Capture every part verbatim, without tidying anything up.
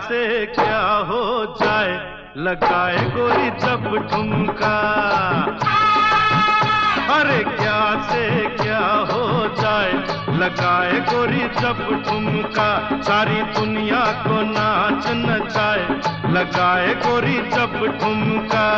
से क्या हो जाए, लगाए गोरी जब ठुमका। अरे क्या से क्या हो जाए, लगाए गोरी जब ठुमका। सारी दुनिया को नाच नचाए, लगाए गोरी जब ठुमका।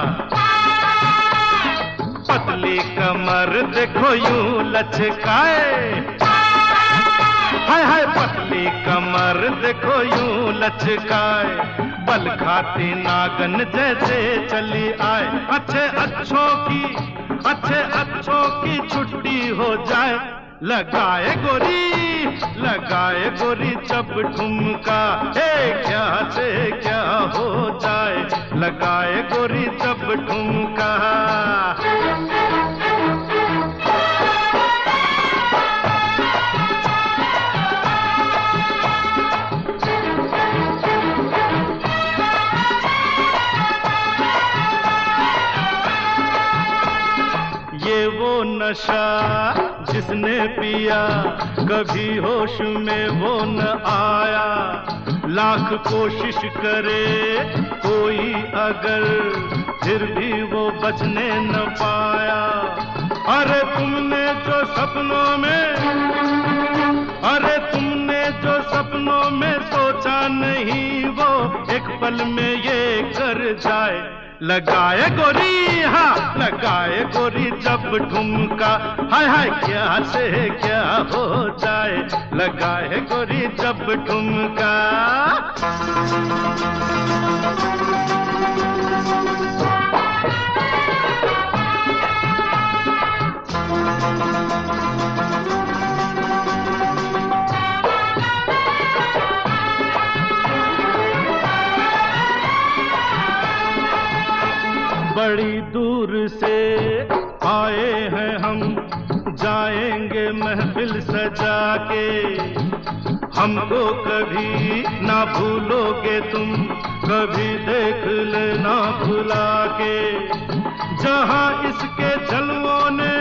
पतली कमर देखो यूं लचकाए, हाय हाय पतली कमर देखो यूं लचकाए। बल खाती नागन जैसे चली आए, अच्छे अच्छों की अच्छे अच्छों की छुट्टी हो जाए, लगाए गोरी लगाए गोरी जब ठुमका। हे क्या से क्या हो जाए, लगाए गोरी जब ठुमका। ये वो नशा जिसने पिया कभी होश में वो न आया। लाख कोशिश करे कोई अगर फिर भी वो बचने न पाया। अरे तुमने जो सपनों में अरे तुमने जो सपनों में सोचा नहीं, वो एक पल में ये कर जाए, लगाए गोरी हाँ लगाए गोरी जब ठुमका। हाय हाय क्या से क्या हो जाए, लगाए गोरी जब ठुमका। बड़ी दूर से आए हैं हम, जाएंगे महफिल सजा के। हमको कभी ना भूलोगे तुम, कभी देख लेना भुला के। जहां इसके जलवों ने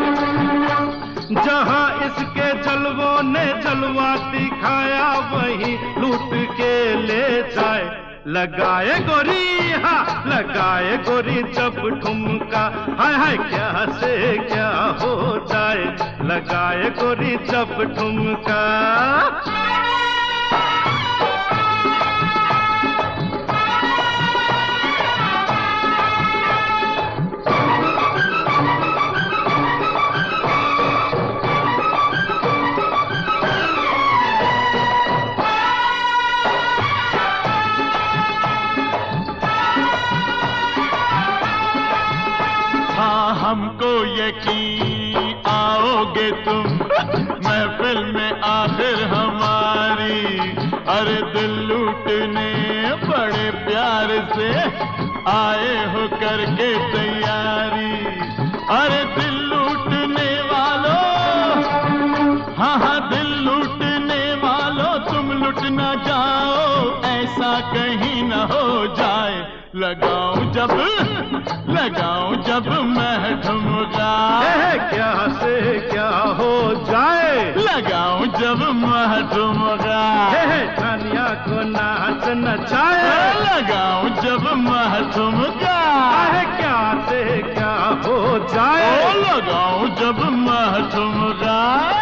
जहां इसके जलवों ने जलवा दिखाया, वहीं लूट के ले जाए, लगाए गोरी हाँ लगाए गोरी जब ठुमका। हाय हाय क्या से क्या हो जाए, लगाए गोरी जब ठुमका। हमको यकीन आओगे तुम महफिल में आखिर हमारी। अरे दिल लूटने बड़े प्यार से आए हो करके तैयारी। अरे दिल लूटने वालों हाँ हाँ दिल लूटने वालों, तुम लुट ना जाओ, ऐसा कहीं न हो जाए। लगाऊं जब लगाऊं जब मैं ठुमका, क्या से क्या हो जाए, लगाऊं जब मैं ठुमका। दुनिया को नाच नचाए, लगाऊं जब मैं ठुमका। क्या से क्या हो जाए, लगाऊं जब मैं ठुमका।